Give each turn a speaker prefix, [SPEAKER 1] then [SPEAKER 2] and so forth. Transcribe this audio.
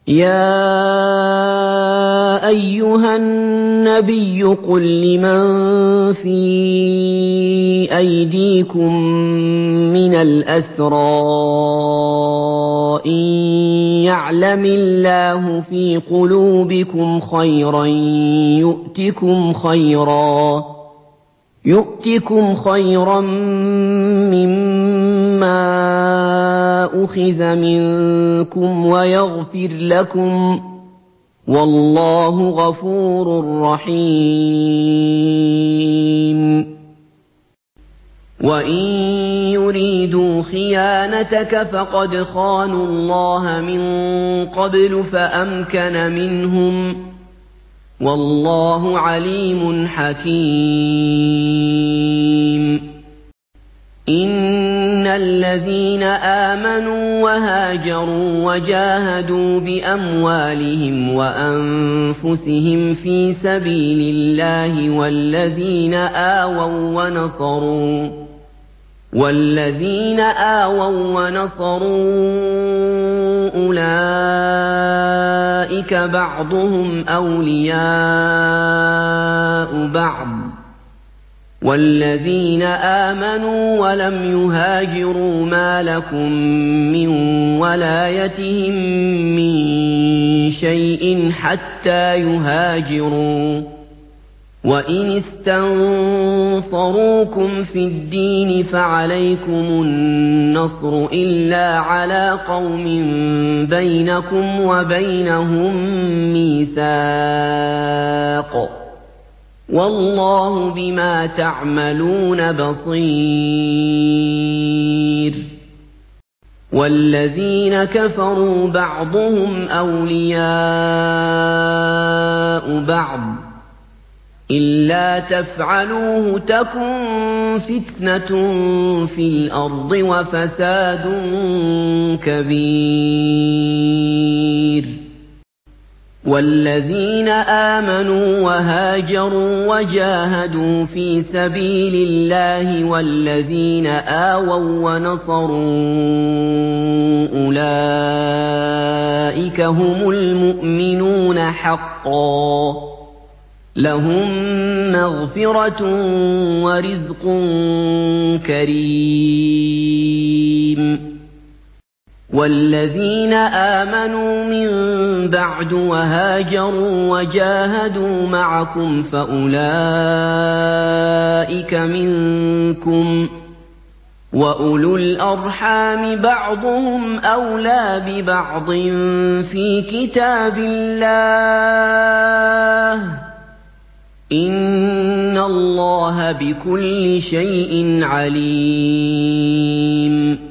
[SPEAKER 1] يَا أَيُّهَا النَّبِيُّ قُل لِّمَن فِي أَيْدِيكُم مِّنَ الْأَسْرَىٰ إِن يَعْلَمِ اللَّهُ فِي قُلُوبِكُمْ خَيْرًا يُؤْتِكُمْ خَيْرًا مِّمَّا أُخِذَ مِنكُمْ وَيَغْفِرْ لَكُمْ ۗ وَاللَّهُ غَفُورٌ رَّحِيمٌ. وَإِن يُرِيدُوا خِيَانَتَكَ فَقَدْ خَانُوا اللَّهَ مِن قَبْلُ فَأَمْكَنَ مِنْهُمْ ۗ وَاللَّهُ عَلِيمٌ حَكِيمٌ. إِنَّ الَّذِينَ آمَنُوا وَهَاجَرُوا وَجَاهَدُوا بِأَمْوَالِهِمْ وَأَنفُسِهِمْ فِي سَبِيلِ اللَّهِ وَالَّذِينَ آوَوا وَّنَصَرُوا أُولَٰئِكَ بَعْضُهُمْ أَوْلِيَاءُ بَعْضٍ ۚ وَالَّذِينَ آمَنُوا وَلَمْ يُهَاجِرُوا مَا لَكُم مِّن وَلَايَتِهِم مِّن شَيْءٍ حَتَّىٰ يُهَاجِرُوا ۚ وَإِنِ اسْتَنصَرُوكُمْ فِي الدِّينِ فَعَلَيْكُمُ النَّصْرُ إِلَّا عَلَىٰ قَوْمٍ بَيْنَكُمْ وَبَيْنَهُم مِّيثَاقٌ ۗ وَاللَّهُ بِمَا تَعْمَلُونَ بَصِيرٌ. وَالَّذِينَ كَفَرُوا بَعْضُهُمْ أَوْلِيَاءُ بَعْضٍ ۚ إِلَّا تَفْعَلُوهُ تَكُن فِتْنَةٌ فِي الْأَرْضِ وَفَسَادٌ كَبِيرٌ. وَالَّذِينَ آمَنُوا وَهَاجَرُوا وَجَاهَدُوا فِي سَبِيلِ اللَّهِ وَالَّذِينَ آوَوا وَّنَصَرُوا أُولَٰئِكَ هُمُ الْمُؤْمِنُونَ حَقًّا ۚ لَّهُم مَّغْفِرَةٌ وَرِزْقٌ كَرِيمٌ. وَالَّذِينَ آمَنُوا مِن بَعْدُ وَهَاجَرُوا وَجَاهَدُوا مَعَكُمْ فَأُولَٰئِكَ مِنكُمْ ۚ وَأُولُو الْأَرْحَامِ بَعْضُهُمْ أَوْلَىٰ بِبَعْضٍ فِي كِتَابِ اللَّهِ ۗ إِنَّ اللَّهَ بِكُلِّ شَيْءٍ عَلِيمٌ.